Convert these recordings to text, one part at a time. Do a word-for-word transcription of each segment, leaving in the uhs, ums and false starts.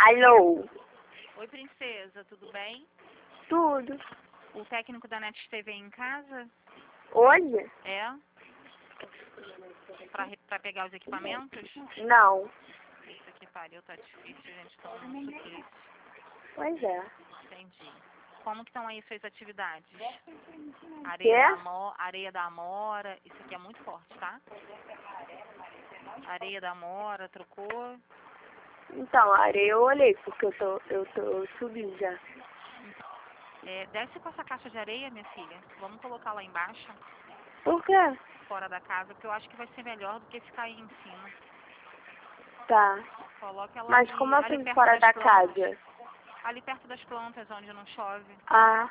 Alô? Oi, princesa, tudo bem? Tudo. O técnico da Net esteve aí em casa? Hoje? É? Pra, re- pra pegar os equipamentos? Não. Isso aqui pariu, tá difícil, gente, tô num suplício. Pois é. Entendi. Como que estão aí suas atividades? Quê? Areia da, Amo- areia da Amora, isso aqui é muito forte, tá? Areia da Amora, trocou? Então, a areia eu olhei, porque eu tô, eu tô subindo já. É, desce com essa caixa de areia, minha filha. Vamos colocar lá embaixo, Por quê? fora da casa, porque eu acho que vai ser melhor do que ficar aí em cima. Tá. Coloca ela Mas ali, como ali assim perto fora das da plantas. casa? Ali perto das plantas, onde não chove, Ah,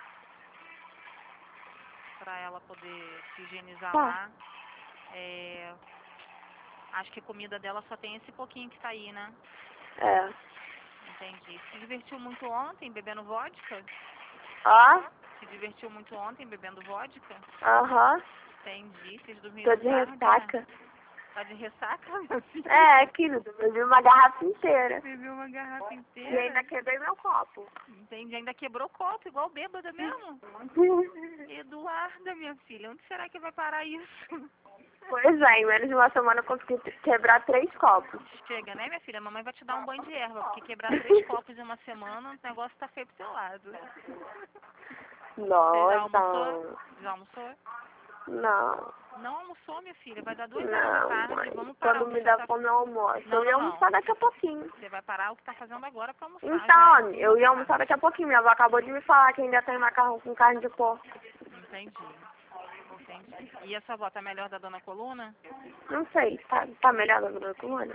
pra ela poder se higienizar tá. lá. É, acho que a comida dela só tem esse pouquinho que tá aí, né? É. Entendi. Se divertiu muito ontem bebendo vodka? Ó? Se divertiu muito ontem bebendo vodka? Aham. Entendi. Vocês Tô dormiram de tarde, né? ressaca. Tá de ressaca, meu filho? É, querido, eu bebi uma garrafa inteira. Bebeu uma garrafa E inteira? ainda quebrei meu copo. Entendi. Ainda quebrou o copo, igual bêbada mesmo. Eduarda, minha filha, onde será que vai parar isso? Pois é, em menos de uma semana eu consegui quebrar três copos. Chega, né, minha filha? A mamãe vai te dar um banho de erva, porque quebrar três copos em uma semana, o negócio tá feio pro seu lado. Você já almoçou? Nossa. Já almoçou? Não. Não almoçou, minha filha? Vai dar duas horas da Não, tarde, mãe. vamos parar Quando o que me você dá tá... fome eu almoço. Não, Eu ia não, não. almoçar daqui a pouquinho. Você vai parar o que tá fazendo agora pra almoçar. Então, Já é eu uma ia da almoçar tarde. daqui a pouquinho. Minha avó acabou de me falar que ainda tem macarrão com carne de porco. Entendi. Entendi. E a sua avó tá melhor da dona Coluna? Não sei, tá, tá melhor da minha coluna?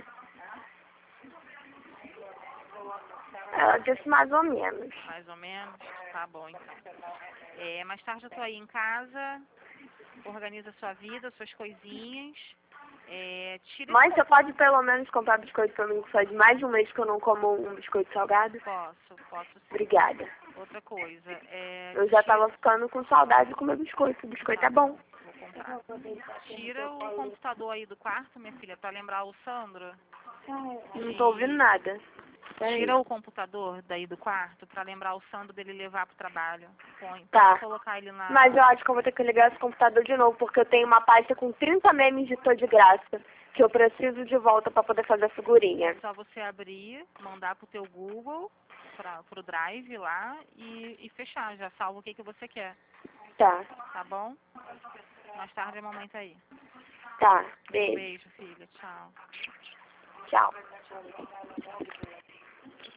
Ela disse mais ou menos. Mais ou menos? Tá bom, então. É, mais tarde eu tô aí em casa, organiza sua vida, suas coisinhas. É, tira Mãe, esse você pode pelo menos comprar biscoito pra mim, que faz mais de um mês que eu não como um biscoito salgado? Posso, posso sim. Obrigada. Outra coisa, é, Eu já tira, tava ficando com saudade de comer biscoito. O biscoito tá é bom. vou comprar. Tira o computador aí do quarto, minha filha, pra lembrar o Sandro. Não tô ouvindo nada. Peraí. Tira o computador daí do quarto pra lembrar o Sandro dele levar pro trabalho. Põe, Tá. pode colocar ele na... Mas eu acho que eu vou ter que ligar esse computador de novo, porque eu tenho uma pasta com trinta memes de Tô de Graça, que eu preciso de volta pra poder fazer a figurinha. É só você abrir, mandar pro teu Google, pra, pro Drive lá e, e fechar. Já salva o que, que você quer, Tá, tá bom? Mais tarde a mamãe tá aí. tá. Um Beijo. beijo, filha. Tchau. Tchau.